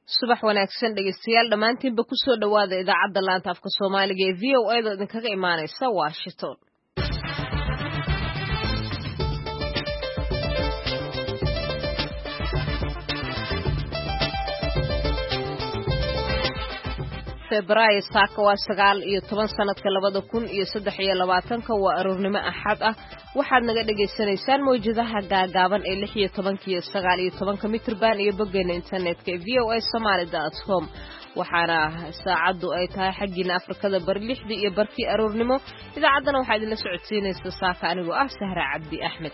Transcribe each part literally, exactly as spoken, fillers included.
subax wanaagsan dhegeystayaal dhammaantiinba ku soo dhowaada idaacadda laanta afka Soomaaliga ee V O A da idinkaga imaanaysa Washington. Febraayo saaka waa sagaal iyo toban sanadka labada kun iyo saddex iyo labaatanka waa aroornimo axad ah waxaad naga dhageysanaysaan mowjadaha gaagaaban ee lix iyo tobanka iyo sagaal iyo tobanka mitirban iyo boggeena internetka ee v o a somali dot com waxaana saacadu ay tahay xaggiina Afrikada bari lixdii iyo barkii aroornimo idaacaddana waxaa idinla socodsiinaysa saaka anigoo ah Sahra Cabdi Axmed.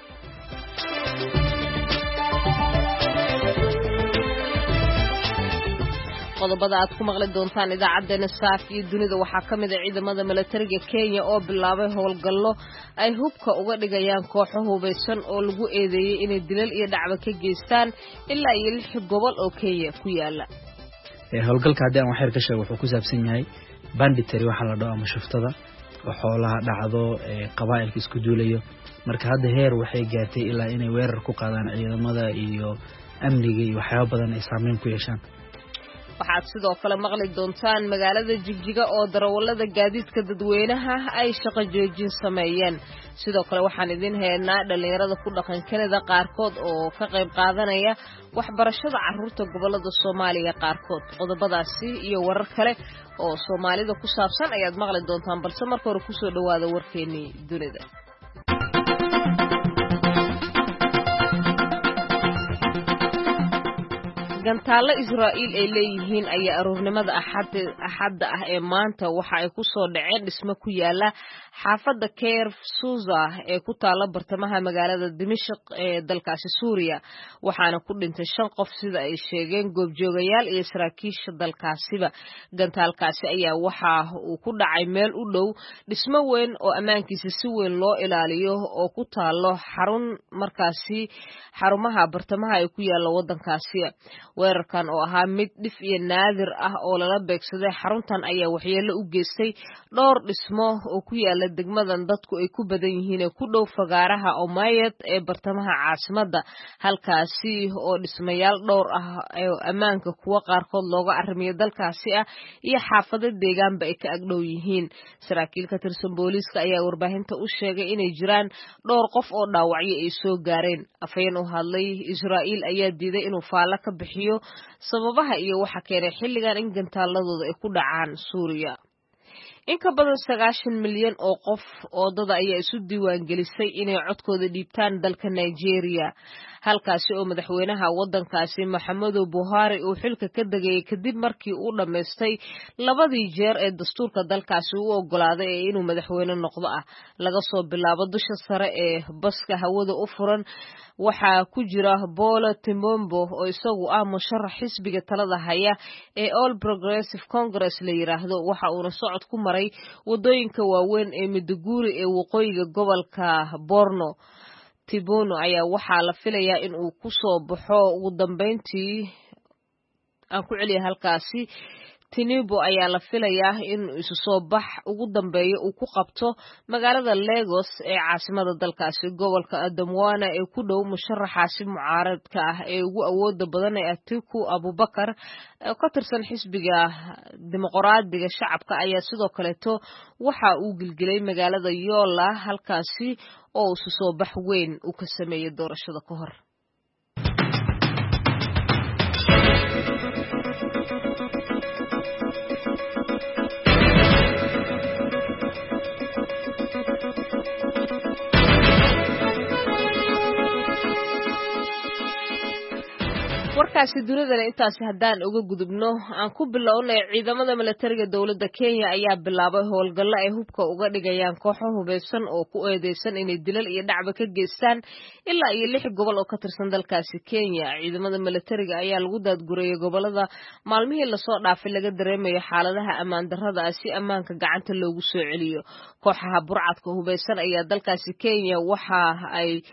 qodobada aad ku maqli doontaan idaacadeena saaf iyo dunida waxaa ka mid ah ciidamada militariga Kenya oo bilaabay howlgallo ay hubka uga dhigayaan kooxo hubeysan oo lagu eedeeyay inay dilal iyo dhacba ka geystaan ilaa iyo lix gobol oo Kenya ku yaala. ee howlgalka hadii aan waxyar ka sheego wuxuu ku saabsan yahay banditry waxa la dhaho ama shuftada oo xoolaha dhacdo ee qabaa'ilka isku duulayo marka hadda heer waxay gaartay ilaa inay weerar ku qaadaan ciidamada iyo amniga iyo waxyaabo badan ay saameyn ku yeeshaan. waxaad sidoo kale maqli doontaan magaalada Jigjiga oo darawallada gaadiidka dadweynaha ay shaqo joojin sameeyeen sidoo kale waxaan idin haynaa dhalinyarada ku dhaqan Kanada qaarkood oo ka qayb qaadanaya waxbarashada carruurta gobolada Soomaaliya qaarkood qodobadaasi iyo warar kale oo Soomaalida ku saabsan ayaad maqli doontaan balse marka hore ku soo dhawaada warkeennii dunida. gantaalo Israa'iil ay leeyihiin ayaa aroornimada axadda ah ee maanta waxa ay ku soo dhaceen dhismo ku yaala xaafadda Kayr Suuza ee ku taala bartamaha magaalada Dimashq ee dalkaasi Suuriya waxaana ku dhintay shan qof sida ay sheegeen goobjoogayaal iyo saraakiisha dalkaasiba. gantaalkaasi ayaa waxa uu ku dhacay meel u dhow dhismo weyn oo ammaankiisa si weyn loo ilaaliyo oo ku taalo xarun markaasi xarumaha bartamaha ay ku yaala wadankaasi. weerarkan oo ahaa mid dhif iyo naadir ah oo lala beegsaday xaruntan ayaa waxyeello u geystay dhowr dhismo oo ku yaala degmadan dadku ay ku badan yihiin ee ku dhow fagaaraha Omayad ee bartamaha caasimadda halkaasi oo dhismayaal dhowr ah oo ammaanka kuwa qaarkood looga arrimiyo dalkaasi ah iyo xaafado deegaanba ay ka agdhow yihiin. saraakiil ka tirsan booliiska ayaa warbaahinta u sheegay inay jiraan dhowr qof oo dhaawacyo ay soo gaareen. afhayeen u hadlay Israa'iil ayaa diiday inuu faalo ka bixiyo sababaha iyo waxa keenay xilligan in gantaaladooda ay ku dhacaan Suuriya. in ka badan sagaashan milyan oo qof oo dad ayaa isu diiwaan gelisay inay codkooda dhiibtaan dalka Nigeria halkaasi oo madaxweynaha wadankaasi Muhammadu Buhari uu xilka ka degay kadib markii uu dhameystay labadii jeer ee dastuurka dalkaasi uu ogolaaday inuu madaxweyne noqdo ah laga soo bilaabo dusha sare ee baska hawada u furan waxaa ku jira Bola Tinubu oo isagu ah musharax xisbiga talada haya ee All Progressive Congress la yiraahdo waxa uu socod ku maray wadooyinka waaweyn ee Maiduguri ee waqooyiga gobolka Borno. Tinubu ayaa waxaa la filayaa in uu ku soo baxo ugu dambeyntii aan ku celiyo halkaasi Tinubu ayaa la filayaa in isu soo bax ugu dambeeyo uu ku qabto magaalada Lagos ee caasimada dalkaasi gobolka Adamawa ee ku dhow musharaxaasi mucaaradka ah ee ugu awooda badan ee Atiku Abubakar oo ka tirsan xisbiga dimuqraadiga shacabka ayaa sidoo kale to waxa uu gilgilay magaalada Yola halkaasi oo isu soo bax weyn uu ka sameeyay doorashada ka hor. warkaasi dunidana intaas haddaan uga gudubno aan ku bilownay ciidamada militariga dawladda Kenya ayaa bilaabay howlgallo ay hubka uga dhigayaan kooxo hubeysan oo ku eedeysan inay dilal iyo dhacba ka geystaan ilaa iyo lix gobol oo ka tirsan dalkaasi Kenya. ciidamada militariga ayaa lagu daadgurayay gobolada maalmihii la soo dhaafay laga dareemayo xaaladaha ammaan darrada si ammaanka gacanta loogu soo celiyo. kooxaha burcadka hubeysan ayaa dalkaasi Kenya waxa ay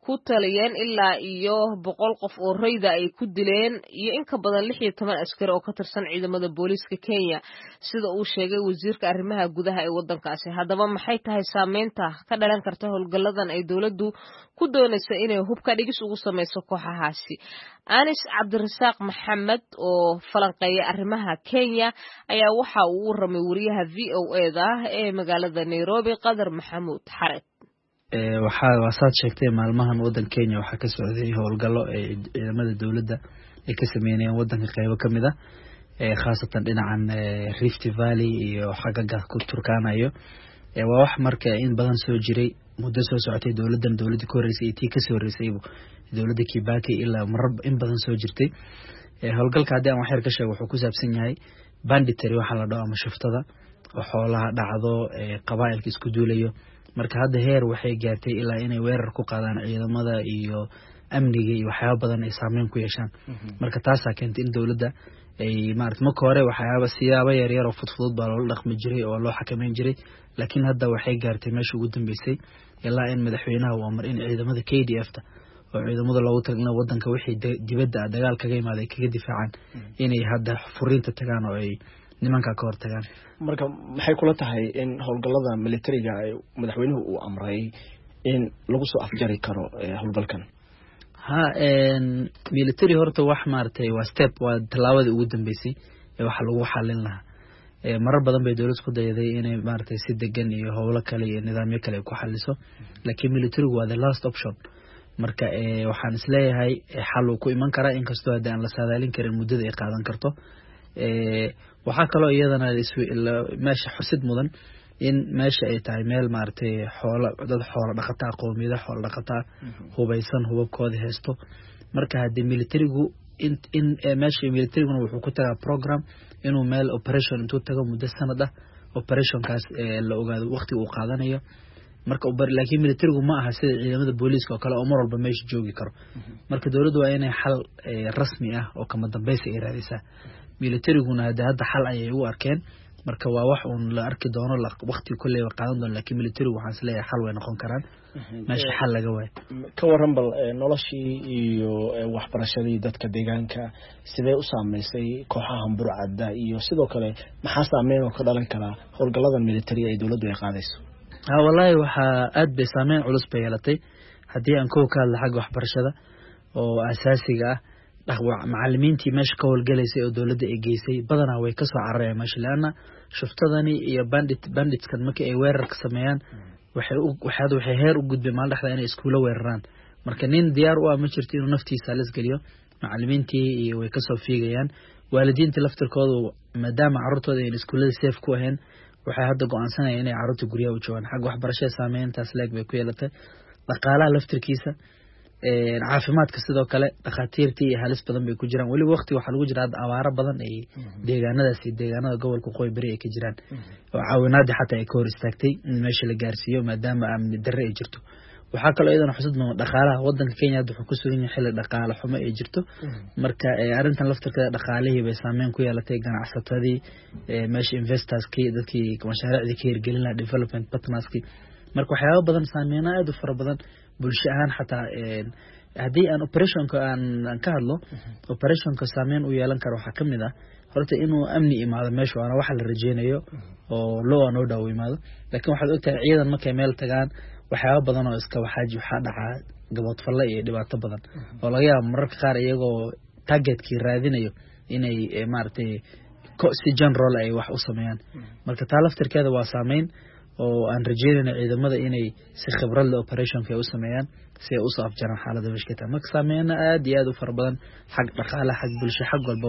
ku taliyeen ilaa iyo boqol qof oo rayda ay ku dileen iyo in ka badan lix iyo toban askari oo ka tirsan ciidamada booliiska Kenya sida uu sheegay wasiirka arrimaha gudaha ee wadankaasi. Haddaba maxay tahay saameynta ka dhalan karta howlgalladan ay dawladdu ku doonayso inay hubka dhigis ugu sameyso kooxahaasi? Anis Cabdirasaaq Maxamed oo falanqeeya arrimaha Kenya ayaa waxa uu u waramay wariyaha V O A da ee magaalada Nairobi Qadar Maxamuud Xared. ee waxa waasaad sheegtay maalmahan wadanka Kenya waxa ka socday howlgallo ee ciidamada dawladda ay ka sameeyeen wadanka qaybo kamid ah ee khaasatan dhinacan Rift Valley iyo xagga ku Turkanayo ee waa wax marka in badan soo jiray muddo soo socotay dawladdan dawladda ka horeysay tii ka soo horeysay dawladda Kibaki ilaa marar in badan soo jirtay ee howlgalka hadii aan wax yar ka sheego wuxuu ku saabsan yahay banditry waxa la dhaho ama shuftada oo xoolaha dhacdo ee qabaa'ilka isku duulayo marka hadda heer waxay gaartay ilaa inay weerar ku qaadaan ciidamada iyo amniga iyo waxyaabo badan ay saameyn ku yeeshaan marka taas ayaa keentay in dawladda ay maartay marka hore waxyaabo siyaabo yar yar oo fudfudud baa loo dhaqmi jiray oo loo xakameyn jiray laakiin hadda waxay gaartay meesha ugu dambeysay ilaa in madaxweynaha uu amar in ciidamada K D F ta oo ciidamada loogu talagalay wadanka wixii dibadda dagaal kaga imaaday kaga difaacaan inay hadda furiinta tagaan oo ay nimanka ka hortagaan. marka maxay kula tahay in howlgallada militariga ay madaxweynuhu uu amray in lagu soo afjari karo howlgalkan? ha een military horta wax maartay waa step waa talaabada ugu dambeysay ee waxa lagu xalin lahaa ee marar badan bay dawladdu ku dayday inay maartay si degan iyo howlo kale iyo nidaamyo kale ku xaliso laakiin military waa the last option marka ee waxaan isleeyahay xal uu ku iman karaa inkastoo hadda aan la saadaalin karin muddada ay qaadan karto ee waxa kale oo iyadana meesha xusid mudan in meesha ay tahay meel maartay xoolo dad xoolo dhaqataa qoomiyada xoolo dhaqataa hubaysan hubabkooda heesto marka hadii militarigu in in meesha militariguna wuxuu ku tagaa program inuu meel operation intuu tago muddo sanad ah operation kaas la ogaado waqti uu qaadanayo marka ubar laakiin militarigu ma aha sida ciidamada booliiska oo kale oo mar walba meesha joogi karo marka dawladdu waa inay xal rasmi ah oo kama dambaysi ay raadisaa militariguna hadda hadda xal ayay u arkeen marka waa wax uu la arki doono waqti kulay qaadan doono laakiin militarigu waxaan isleeyahay xal way noqon karaan meesha xal laga waayo ka waran bal noloshii iyo waxbarashadii dadka deegaanka sidee u saameysay kooxaha burcadda iyo sidoo kale maxaa saameyn oo ka dhalan kara howlgalladan militariga ee dawladdu ay qaadayso? ha wallahi waxa aad bay saameyn culus bay yeelatay hadii aan koow ka hadla xagga waxbarashada oo asaasiga ah dhaqwa macallimiintii meesha ka howlgalaysay oo dawladda ay geysay badanaa way ka soo carareen meesha laana shuftadani iyo bandit banditskan markii ay weerar ka sameeyaan waxay waxaad waxay heer u gudbay maal dhaxda inay iskuulo weeraraan marka nin diyaar u ah ma jirto inuu naftiisa la isgaliyo macallimiintii iyo way ka soo fiigayaan waalidiinta laftirkoodu maadaama carruurtooda ay iskuulada safe ku ahayn waxay hadda go'aansanayaan inay carruurta guriga u joogaan xag waxbarashada saameyntaas leeg bay ku yeelatay dhaqaalaha laftirkiisa ee caafimaadka sidoo kale dhaqaatiirtii iyo halis badan bay ku jiraan wali waqti waxa lagu jiraa abaaro badan ay deegaanadaas iyo deegaanada gobolka Qoy Bari ay ka jiraan oo caawinaad xataa ay ka hor istaagtay in meesha la gaarsiiyo maadaama amni darre ay jirto waxa kale oo iyadana xusud mudan dhaqaalaha wadanka Kenya wuxuu ku sugan yahay xilli dhaqaale xumo ay jirto marka arintan laftirkeeda dhaqaalihii bay saameyn ku yeelatay ganacsatadii meesha investorskii dadkii mashaariicda ka hirgelin development partnerskii marka waxyaabo badan saameyn aad u fara badan bulsho ahaan xataa hadii aan operationka aan ka hadlo operationka saameyn u yeelan karo waxa kamid ah horta inuu amni imaado meesha waana waxa la rajeynayo oo loo aan oo dhaw imaado laakiin waxaad ogtahay ciidan markay meel tagaan waxyaabo badan oo iska waxaaji waxa dhaca gabadh falle iyo dhibaato badan oo laga yaabo mararka qaar iyagoo targetkii raadinayo inay maartay si general ay wax u sameeyaan marka taa laftirkeeda waa saameyn oo aan rajeynayna ciidamada inay si khibrad leh operationka ay u sameeyaan si ay u soo afjaraan xaaladda mashkiilada marka saameeyna aad iyo aad u fara badan xag dhaqaale xag bulsho xag walba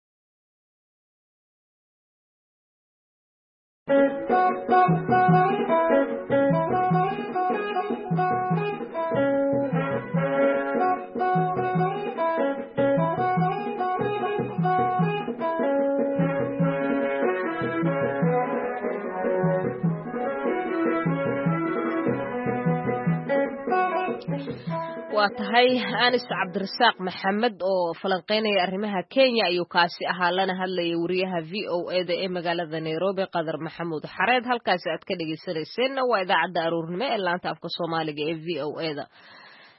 waa tahay Anis Cabdirasaaq Maxamed oo falanqeynaya arrimaha Kenya ayuu kaasi ahaa lana hadlayay wariyaha V O A da ee magaalada Nairobi Qadar Maxamuud Xareed halkaas aad ka dhageysanayseen waa idaacadda aroornimo ee laanta afka Soomaaliga ee V O A da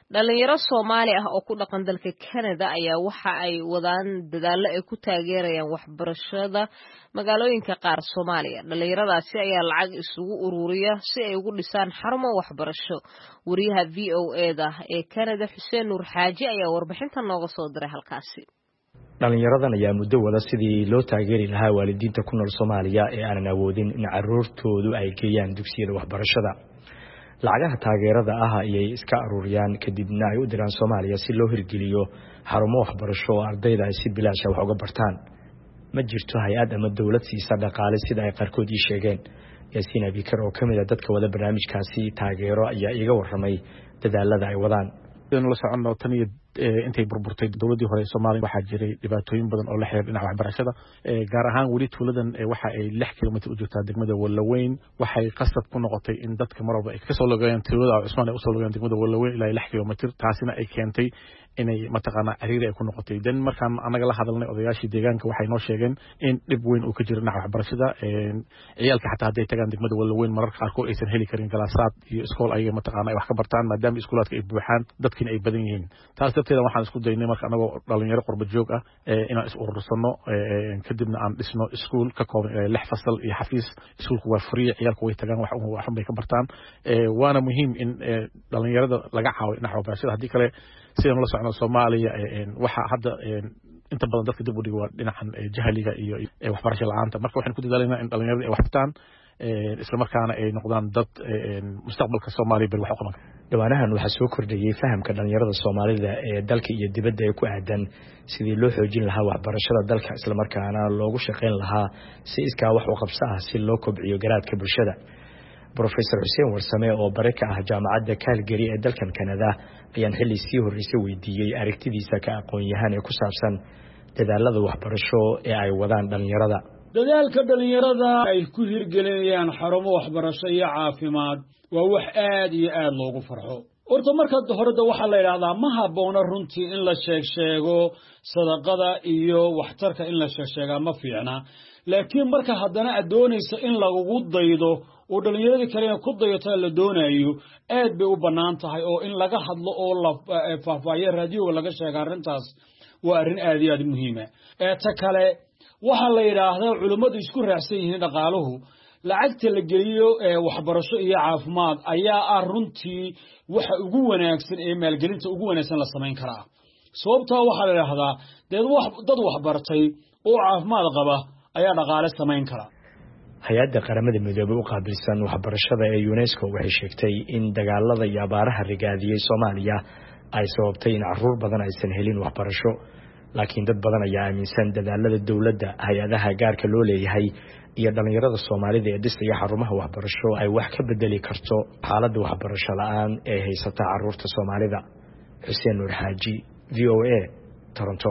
dhalinyaro Soomaali ah oo ku dhaqan dalka Canada ayaa waxa ay wadaan dadaallo ay ku taageerayaan waxbarashada magaalooyinka qaar Soomaaliya. Dhalinyaradaasi ayaa lacag isugu ururiya si ay ugu dhisaan xarumo waxbarasho. Wariyaha V O A da ee Canada Xuseen Nuur Xaaji ayaa warbixintan nooga soo diray halkaasi. dhalinyaradan ayaa muddo wada sidii loo taageeri lahaa waalidiinta ku nool Soomaaliya ee aanan awoodin in carruurtoodu ay geeyaan dugsiyada waxbarashada. lacagaha taageerada ah ayay iska ururiyaan kadibna ay u diraan Soomaaliya si loo hirgeliyo xarumo waxbarasho oo ardayda ay si bilaash ah wax uga bartaan. ma jirto hay'ad ama dawlad siisa dhaqaale sida ay qarkood ii sheegeen. Yaasiin Abikar oo kamid ah dadka wada barnaamijkaasi taageero ayaa iga warramay dadaalada ay wadaan. la socono tan iyo intay burburtay dawladii hore ee Soomaaliya waxa jiray dhibaatooyin badan oo la xiriir dhinaca waxbarashada gaar ahaan wali tuuladan waxa ay lix kiiloomitir u jirtaa degmada Walaweyn waxay qasab ku noqotay in dadka marwalba ay ka soo logayaan tuulada Cusmaan ay u soo logayaan degmada Walaweyn ilaa lix kiiloomitir taasina ay keentay inay mataqaana ciriiri ay ku noqotay dan markaan anaga la hadalnay odayaashii deegaanka waxay noo sheegeen in dhib weyn uu ka jiro dhinaca waxbarashada ciyaalka xataa haday tagaan degmada Walaweyn mararka qaar kood aysan heli karin galaasaad iyo iskool ay mataqaana ay wax ka bartaan maadaama iskoolaadka ay buuxaan dadkina ay badan yihiin taas dabteeda waxaan isku daynay marka anagoo dhalinyaro qurba joog ah inaan is urursano kadibna aan dhisno iskool ka kooban lix fasal iyo xafiis iskoolku waa free ciyaalku way tagaan wax wax bay ka bartaan waana muhiim in dhalinyarada laga caawiyo dhinaca waxbarashada hadii kale sidaan la socno Soomaaliya waxa hadda inta badan dadka dib u dhigay waa dhinacan jahliga iyo waxbarasho la'aanta marka waxaan ku dadaalayna in dhalinyarada ay wax bartaan isla markaana ay noqdaan dad mustaqbalka Soomaaliya bil wax u qaban. Dhawaanahan waxa soo kordhayay fahamka dhalinyarada Soomaalida ee dalka iyo dibadda ay ku aadan sidii loo xoojin lahaa waxbarashada dalka isla markaana loogu shaqeyn lahaa si iska wax u qabso ah si loo kobciyo garaadka bulshada. Professor Xuseen Warsame oo baraka ah jaamacadda Calgary ee dalkan Canada ayaan xilli sii horeysay weydiiyay aragtidiisa ka aqoon-yahan ee ku saabsan dadaalada waxbarasho ee ay wadaan dhalinyarada. dadaalka dhalinyarada ay ku hirgelinayaan xarumo waxbarasho iyo caafimaad waa wax aad iyo aad loogu farxo. Horta marka horada waxa la yiraahdaa ma haboona runtii in la sheeg sheego sadaqada iyo waxtarka in la sheeg sheega ma fiicna laakiin marka haddana aad doonayso in lagu daydo oo dhalinyarada kale ku dayata la doonayo aad bay u banaan tahay oo in laga hadlo oo la faahfaahiyo raadiyo laga sheego arintaas waa arin aad iyo aad muhiim ah. ee ta kale waxa la yiraahdaa culimadu isku raacsan yihiin dhaqaaluhu lacagta la geliyo ee waxbarasho iyo caafimaad ayaa ah runtii waxa ugu wanaagsan ee maalgelinta ugu wanaagsan la sameyn karaa. sababtoo waxa la yiraahdaa dad wax dad wax bartay oo caafimaad qaba ayaa dhaqaale sameyn kara. hay'adda qaramada midoobay u qaabilsan waxbarashada ee UNESCO waxay sheegtay in dagaalada iyo abaaraha rigaadiyay Soomaaliya ay sababtay in carruur badan aysan helin waxbarasho. laakiin dad badan ayaa aaminsan dadaalada dawladda hay'adaha gaarka loo leeyahay iyo dhalinyarada Soomaalida ee dhisaya xarumaha waxbarasho ay wax ka bedeli karto xaaladda waxbarasho la'aan ee haysata carruurta Soomaalida. Xuseen Nuur Xaaji V O A Toronto.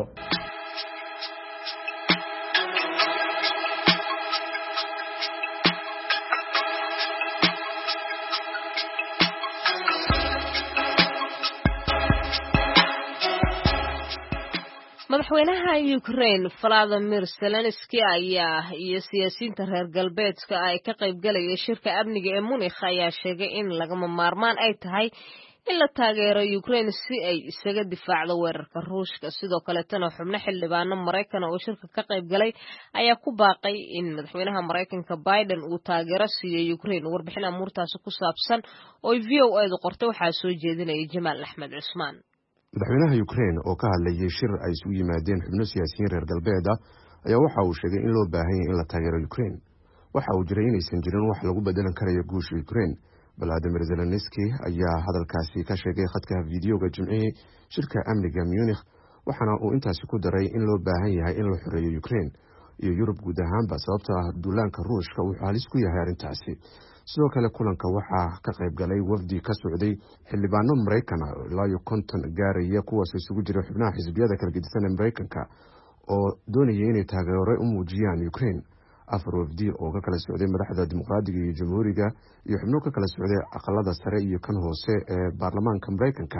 madaxweynaha Ukraine Volodymyr Zelensky ayaa iyo siyaasiyiinta reer galbeedka ay ka qayb galayay shirka amniga ee Munich ayaa sheegay in lagama maarmaan ay tahay in la taageero Ukraine si ay isaga difaacdo weerarka Ruushka. sidoo kale tan xubno xildhibaano Mareykan oo shirka ka qayb galay ayaa ku baaqay in madaxweynaha Mareykanka Biden uu taageero siiyo Ukraine. warbixin amuurtaas ku saabsan oo V O A du qortay waxa soo jeedinaya Jamaal Axmed Cusmaan. madaxweynaha Ukraine oo ka hadlayay shir ay isugu yimaadeen xubno siyaasiyiin reer galbeed ah ayaa waxa uu sheegay in loo baahan yahay in la taageero Ukraine. waxa uu jiray inaysan jirin wax lagu bedelan karayo guusha Ukraine. Volodymyr Zelensky ayaa hadalkaasi ka sheegay khadka fiidiyowga Jimcihii shirka amniga Munich waxaana uu intaasi ku daray in loo baahan yahay in la xoreeyo Ukraine iyo Yurub guud ahaanba sababtoo ah duulaanka Ruushka uu halis ku yahay arrintaasi. sidoo kale kulanka waxaa ka qayb galay wafdi ka socday xildhibaano Mareykan ah ilaa iyo konton gaaraya kuwaas isugu jira xubnaha xisbiyada kala gedisan ee Mareykanka oo doonayay inay taageero u muujiyaan Ukraine. afar wafdi oo ka kala socday madaxda dimuqraadiga iyo jamhuuriga iyo xubno ka kala socday aqalada sare iyo kan hoose ee baarlamaanka Mareykanka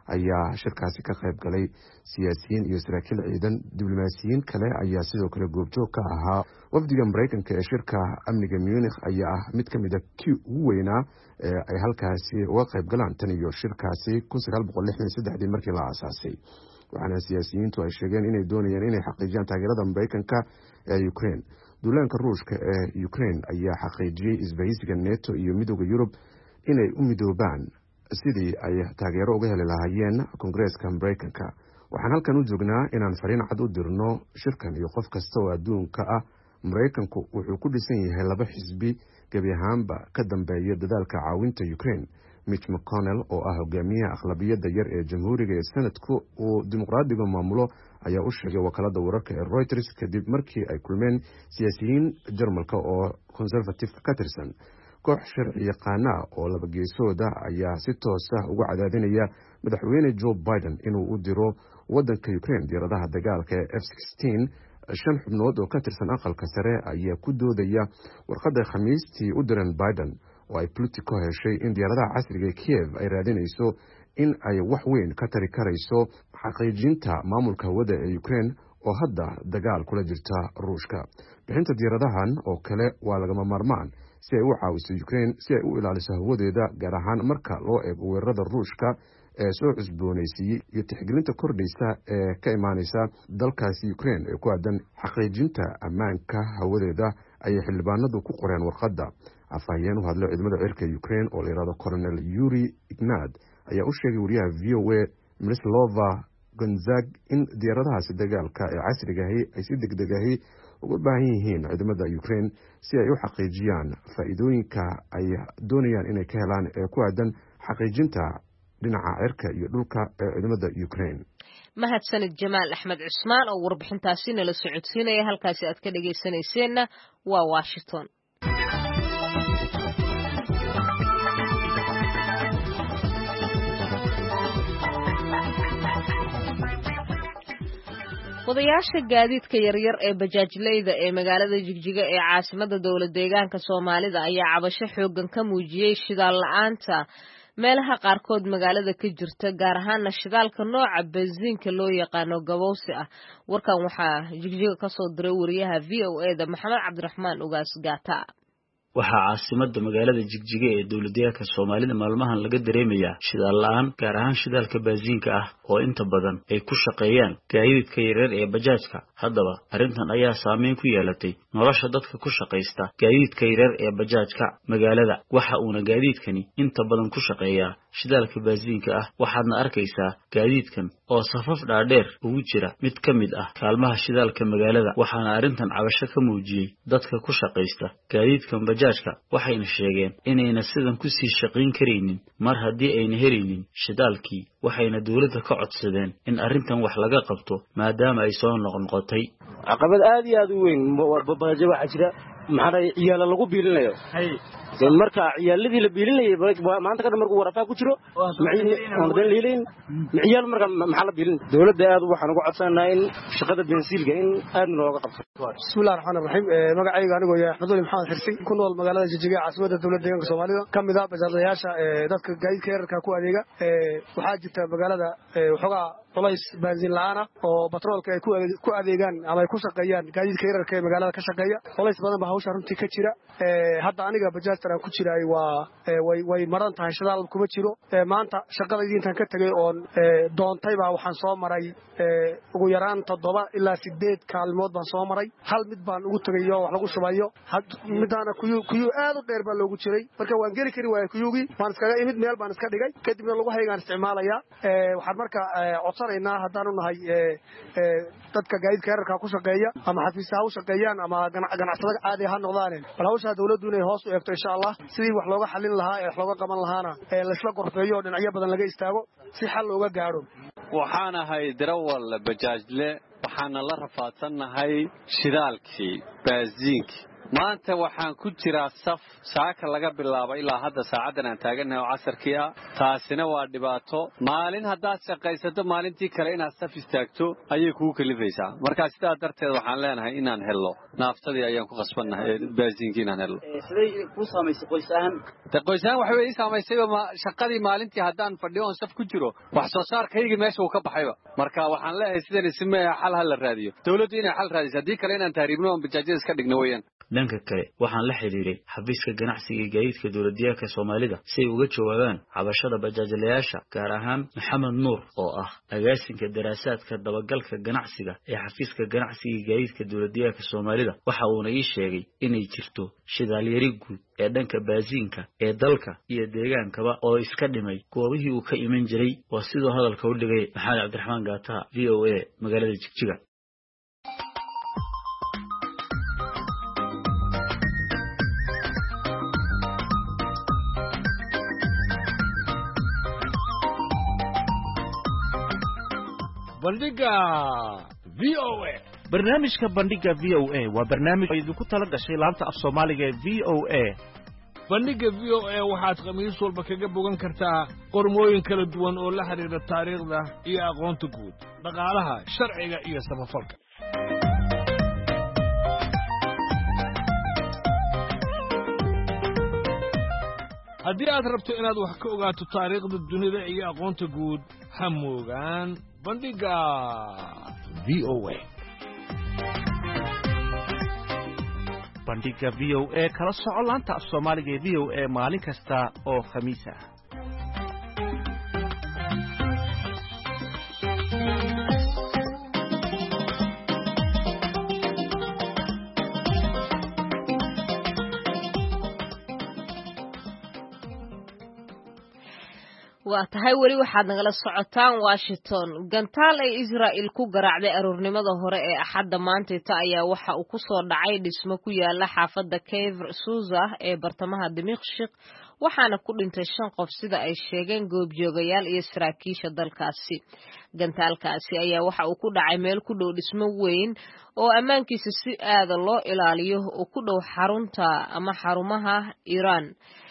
ayaa shirkaasi ka qayb galay siyaasiyiin iyo saraakiil ciidan. diblomaasiyiin kale ayaa sidoo kale goobjoog ka ahaa. wafdiga Mareykanka ee shirka amniga Munich ayaa ah mid ka mid ah kii ugu weynaa ee ay halkaasi uga qayb galaan tan iyo shirkaasi kun sagaal boqol lixdan iyo saddex markii la aasaasay. waxaana siyaasiyiintu ay sheegeen inay doonayaan inay xaqiijiyaan taageerada Mareykanka ee Ukraine. duulaanka Ruushka ee Ukraine ayaa xaqiijiyay isbahaysiga NATO iyo midowga Yurub inay u midoobaan sidii ay taageero uga heli lahaayeen Koongareeska Mareykanka. waxaan halkan u joognaa inaan fariin cad u dirno shirkan iyo qof kasta oo adduunka ah. Mareykanku wuxuu ku dhisan yahay laba xisbi gebi ahaanba ka dambeeya dadaalka caawinta Ukraine. Mitch McConnell oo ah hogaamiyaha aqlabiyadda yar ee jamhuuriga ee sanadku uu dimuqraadiga maamulo ayaa u sheegay wakaalada wararka ee Reuters kadib markii ay kulmeen siyaasiyiin Jarmalka oo conservative ka tirsan. koox sharci yaqaana oo laba geesooda ayaa si toos ah uga cadaadinaya madaxweyne Joe Biden inuu u diro wadanka Ukraine diyaaradaha dagaalka ee F sixteen. shan xubnood oo ka tirsan aqalka sare ayaa ku doodaya warqadda Khamiistii u diran Biden oo ay Politico heshay in diyaaradaha casriga ee Kiev ay raadinayso in ay wax weyn ka tari karayso xaqiijinta maamulka hawada ee Ukraine oo hadda dagaal kula jirta Ruushka. bixinta diyaaradahan oo kale waa lagama maarmaan si ay u caawiso Ukraine si ay u ilaaliso hawadeeda, gaar ahaan marka loo eego weerarada Ruushka ee soo cusboonaysiiyey iyo tixgelinta kordhaysa ee ka imaanaysa dalkaasi Ukraine ee ku aadan xaqiijinta ammaanka hawadeeda ayay xildhibaanadu ku qoreen warqadda. afhayeen u hadlay ciidamada cirka Ukraine oo la yiraahdo Colonel Yuri Ignat ayaa u sheegay wariyaha V O A Myroslava Gonzag in diyaaradahaasi dagaalka ee casriga ahi ay si degdeg ahi uga baahan yihiin ciidamada Ukraine si ay u xaqiijiyaan faa'iidooyinka ay doonayaan inay ka helaan ee ku aadan xaqiijinta dhinaca cirka iyo dhulka ee ciidamada Ukraine. mahadsanid Jamaal Axmed Cusmaan oo warbixintaasi nala socodsiinaya. halkaasi aad ka dhageysaneyseen waa Washington. wadayaasha gaadiidka yaryar ee bajaajleyda ee magaalada Jigjiga ee caasimadda dowlad deegaanka Soomaalida ayaa cabasho xoogan ka muujiyay shidaal la'aanta meelaha qaarkood magaalada ka jirta, gaar ahaan shidaalka nooca bensiinka loo yaqaano gabowsi ah. warkan waxaa Jigjiga ka soo diray wariyaha V O A da Maxamed Cabdiraxmaan Ugaas Gaata. waxaa caasimadda magaalada Jigjiga ee dowladdeegaanka Soomaalida maalmahan laga dareemayaa shidaal la'aan, gaar ahaan shidaalka bensiinka ah oo inta badan ay ku shaqeeyaan gaadiidka yaryar ee bajaajka. haddaba arrintan ayaa saameyn ku yeelatay nolosha dadka ku shaqaysta gaadiidka yaryar ee bajaajka magaalada. waxa uuna gaadiidkani inta badan ku shaqeeyaa shidaalka bensiinka ah. waxaadna arkaysaa gaadiidkan oo safaf dhaadheer ugu jira mid ka mid ah kaalmaha shidaalka magaalada. waxaana arrintan cabasho ka muujiyey dadka ku shaqaysta gaadiidkan bajaajka, waxayna sheegeen inayna sidan ku sii shaqayn karaynin mar haddii ayna helaynin shidaalkii. waxayna dawladda ka codsadeen in arrintan wax laga qabto maadaama ay soo noqnoqotay. caqabad aad iyo aad u weyn baajo waxa jira maxay ciyaal lagu biilinayo hay marka ciyaaladii la biilinayay maanta kadib markuu warafaa ku jiro macaan leeyahay ciyaal marka maxaa la biilin. dawladda aad waxaan ugu codsanaynaa in shaqada bensiilka in aad looga qabto. bismillaahir rahmaanir rahiim. magacayga anigu yahay Axmed Maxamed Xirsi, ku nool magaalada Jigjiga caasimadda dowladda deegaanka Soomaalida, kamid ah bajaajlayaasha dadka gaadiidka yararka ku adeega. waxaa jirta magaalada waxoogaa culays bensiin la'aan ah oo batroolka ay ku adeegaan ama ay ku shaqeeyaan gaadiidka yararka ee magaalada ka shaqeeya. culays badan baa hawsha runtii ka jira. hadda aniga bajaajtan ku jiray waa way way maran tahay, shidaal kuma jiro. maanta shaqadayda intaan ka tagay oo doontay baa waxaan soo maray ugu yaraan toddoba ilaa sideed kaalmood baan soo maray. hal mid baan ugu tagayo wax lagu shubayo, midaana kuyu kuyu aad u dheer baa loogu jiray. marka waan geli kari waayay kuyugi, waan iskaga imid meel baan iska dhigay, kadibna lagu haygaan isticmaalaya. waxaan marka codsanaynaa haddaan u nahay dadka gaadiidka yararka ku shaqeeya ama xafiisaha u shaqeeyaan ama ganacsada caadi ha noqdaan, bal hawsha dawladdu inay hoos u eegto insha Allah, sidii wax looga xalin lahaa ee wax looga qaban lahaana ee la isla qorfeeyo dhinacyo badan laga istaago si xal looga gaaro. waxaan ahay darawal bajaajle, waxaana la rafaadsanahay shidaalkii bensiinki maanta waxaan ku jiraa saf saaka laga bilaabo ilaa hadda saacadan aan taaganahay oo casarkii ah taasina waa dhibaato maalin haddaad shaqaysato maalintii kale inaad saf istaagto ayay kugu kalifaysaa marka sidaa darteed waxaan leenahay inaan helno naaftadii ayaan ku qasbannahay baasiinkii inaan helno siday ku saamaysay qoys ahaan qoys ahaan waxa way ii saamaysay shaqadii maalintii haddaan fadhiyo oon saf ku jiro wax soo saarkaygii meesha uu ka baxayba marka waxaan leeyahay sidan isme xal ha la raadiyo dawladdu inay xal raadiso haddii kale inaan tahriibno oon bajaajyada iska dhigno weeyaan dhanka kale waxaan la xiriiray xafiiska ganacsiga gaadiidka dowladdeegaanka Soomaalida si ay uga jawaabaan cabashada bajaajlayaasha gaar ahaan Maxamed Nuur oo ah agaasinka daraasaadka dabagalka ganacsiga ee xafiiska ganacsiga gaadiidka dowladdeegaanka Soomaalida waxa uu ii sheegay inay jirto shidaal yari guud ee dhanka baasiinka ee dalka iyo deegaankaba oo iska dhimay goobihii uu ka iman jiray waa sidoo hadalka u dhigay Maxamed Cabdiraxmaan Gaata V O A magaalada Jigjiga bandhiga V O A barnaamijka bandhiga V O A waa barnaamij idinku tala gashay laanta af Soomaaliga ee V O A bandhiga V O A waxaad khamiis walba kaga bogan kartaa qormooyin kala duwan oo la xiriira taariikhda iyo aqoonta guud dhaqaalaha sharciga iyo samafalka haddii aad rabto inaad wax ka ogaato taariikhda dunida iyo aqoonta guud ha moogaan bandhiga V O A bandhiga V O A kala soco laanta af Soomaaliga ee V O A maalin kasta oo khamiis ah waa tahay weli waxaad nagala socotaan Washington gantaal ay Israel ku garaacday aroornimada hore ee axadda maanta ayaa waxa uu ku soo dhacay dhismo ku yaala xaafadda Kafr Souza ee bartamaha Dimashq waxaana ku dhintay shan qof sida ay sheegeen goobjoogayaal iyo saraakiisha dalkaasi gantaalkaasi ayaa waxa uu ku dhacay meel ku dhow dhismo weyn oo ammaankiisa si aad loo ilaaliyo oo ku dhow xarunta ama xarumaha Iran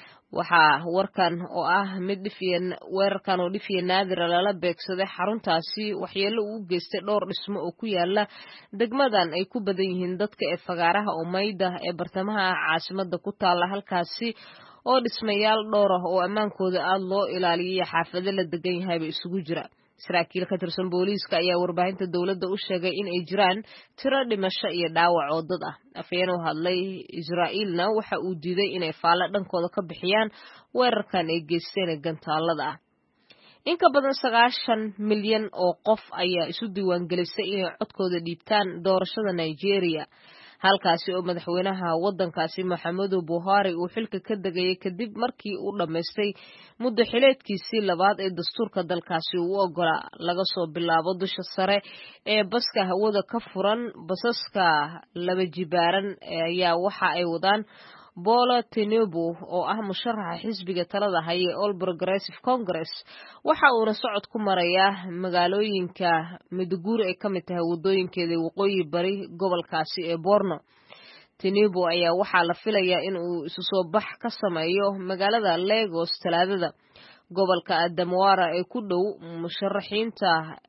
waxaa warkan oo ah mid dhifiyan weerarkan oo dhifiyan naadir lala beegsaday xaruntaasi waxyeelo uu geystay dhowr dhismo oo ku yaala degmadan ay ku badan yihiin dadka ee fagaaraha Umayda ee bartamaha caasimadda ku taala halkaasi oo dhismayaal dhowr ah oo ammaankooda aad loo ilaaliyay xaafado la degan yahay isugu jira saraakiil ka tirsan booliiska ayaa warbaahinta dawladda u sheegay in ay jiraan tiro dhimasho iyo dhaawac oo dad ah afayeen oo hadlay Israa'iilna waxa uu diiday inay faalo dhankooda ka bixiyaan weerarkan ay geysteen gantaalada ah in ka badan sagaashan milyan oo qof ayaa isu diiwaangelisay inay codkooda dhiibtaan doorashada Nigeria halkaasi oo madaxweynaha waddankaasi Maxamedu Buhari uu xilka ka degayay kadib markii uu dhameystay muddo xileedkiisii labaad ee dastuurka dalkaasi uu ogolaa laga soo bilaabo dusha sare ee baska hawada ka furan basaska laba jibaaran ayaa waxa ay wadaan Bola Tinubu oo ah musharaxa xisbiga talada haya All Progressive Congress waxa uu socod ku marayaa magaalooyinka Maiduguri ee kamid tahay wadooyinkeeda waqooyi bari gobolkaasi ee Borno Tinubu ayaa waxa la filayaa in uu isu soo bax ka sameeyo magaalada Lagos Talaadada gobolka Adamawa ee ku dhow musharaxiinta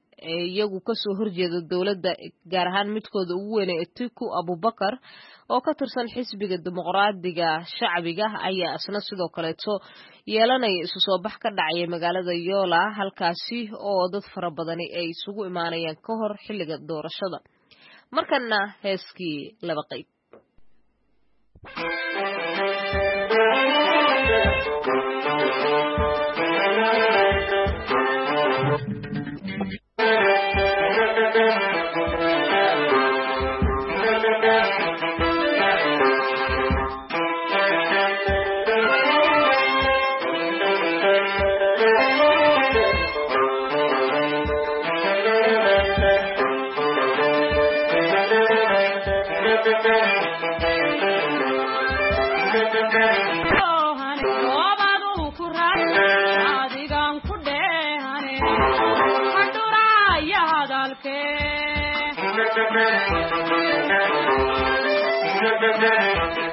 iyagu ka soo horjeeda dawladda gaar ahaan midkooda ugu weyn ee Atiku Abubakar oo ka tirsan xisbiga dimuqraadiga shacbiga ayaa asna sidoo kale to yeelanaya isu soo bax ka dhacay magaalada Yola halkaasi oo dad fara badan ay isugu imaanayaan ka hor xilliga doorashada markana heeskii laba qayb Thank you.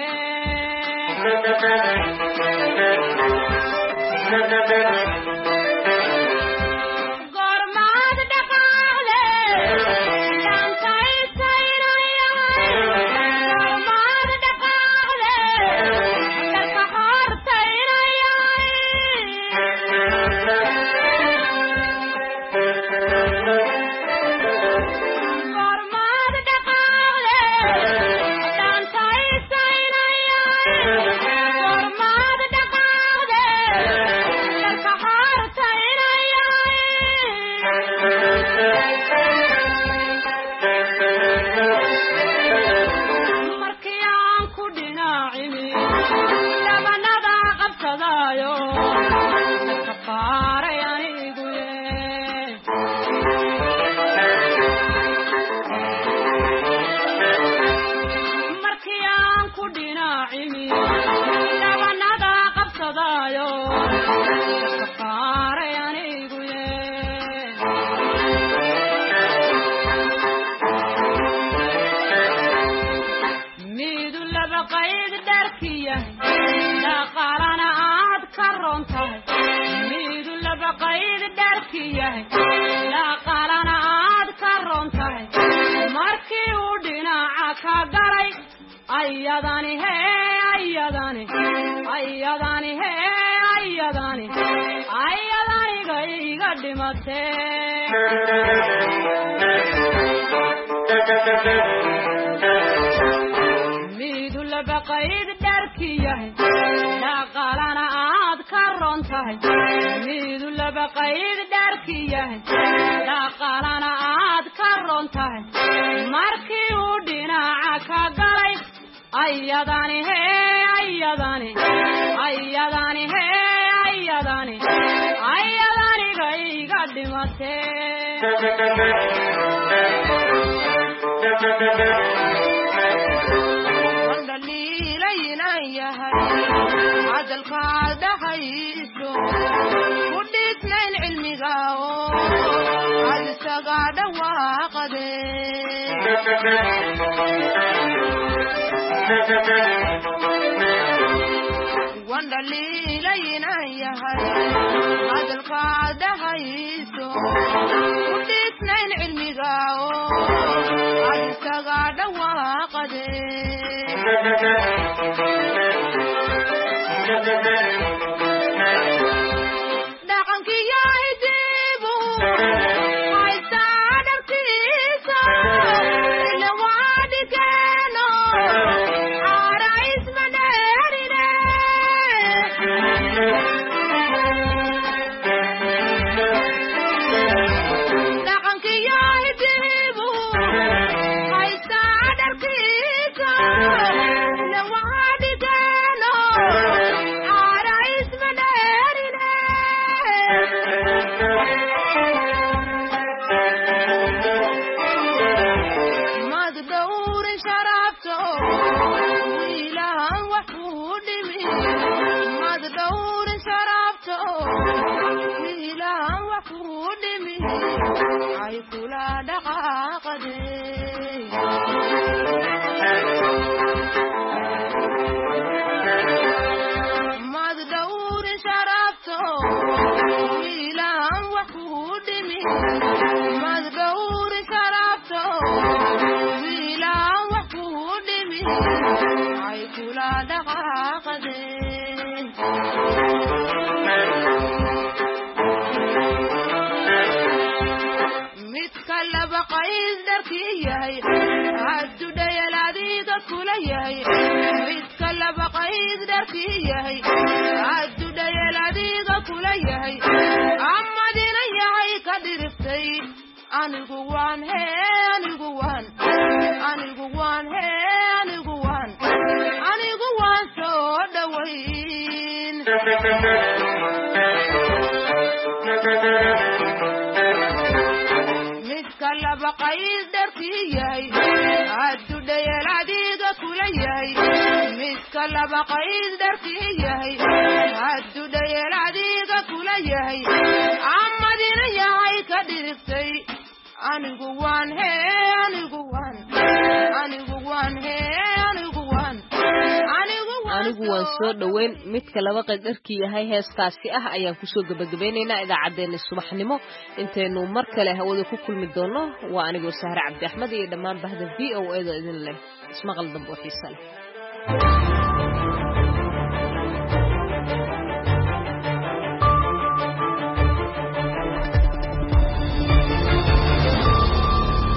gormaad dhaqaale dhaantaysaynayo gormaad dhaqaale dalka hortaynayo gormaad dhaqaale dhaantaysaynayo gormaad dhaqaale dalka hortaynayo markii aan ku dhinaacimi dhabanada qabsadaayo dadka qaaray anigu ye markii aan ku dhinaacimi dhabanada qabsadaayo dadka qaaray anigu ye midu laba qayd dharkiya dhaqaalana aad ka roon tahay midu laba qayd dharkiyahay dhaqaalana aad ka roon tahay markii uu dhinaca ka garay ayadani hee ayadani ayadani hee ayadani ayadaniga iga dhimatee midu laba qayd dharkiyahay dhaqaalana aad ka roon tahay midu laba qayd dharkiyahay dhaqaalana aad ka roon tahay markii uu dhinaca ka galay ayadani hee ayadani ayadani hee ayadani ayadaniga iga dhimatee dhaliilaynan yahay hadalkaad dhahayso ku dhiisnayn cilmiga oo aad isaga dhawaaqade wan dhaliilaynan yahay hadalkaad dhahayso ku dhiisnayn cilmiga oo aad isaga dhawaaqade dhaqankiyo hidibu haysaa dhabtiisa ila waa dhikeeno caara isma dheerine dhaqankiyo hidibu haysaa dhabtiisa ila waa dhikeeno caara isma dheerine mad dhowrin sharafto wiilahan wax kuu dhimi mad dhowrin sharafto wiilahan wax kuu dhimi ay kula dhaqaaqade mad dhowrin sharafto wiilahan wax kuu dhimi mad dhowrin sharafto wiilahan wax kuu dhimi ay kula dhaqaaqade midka laba qayd dharkii yahay haddu dhayal adiga kula yahay midka laba qayd dharkii yahay haddu dhayal adiga kula yahay amadina yahay ka dhiriftay anigu waan hee anigu waan anigu waan hee anigu waan anigu waan soo dhawayn midka laba qayd dharkii yahay haddu dhayal adiga kula yahay midka laba qayd dharkii yahay haddu dhayal adiga kula yahay amadina yahay ka dhiriftay anigu waan hee anigu waan anigu waan hee anigu waan waan soo dhaweyn midka laba qadarkii yahay heeskaasi ah ayaan kusoo gabagabeynaynaa idaacaddeenna subaxnimo intaynu mar kale hawada ku kulmi doono waa anigoo Sahre Cabdi Axmed iyo dhammaan bahda V O A da idin leh ismaqal dambe oo xiiso leh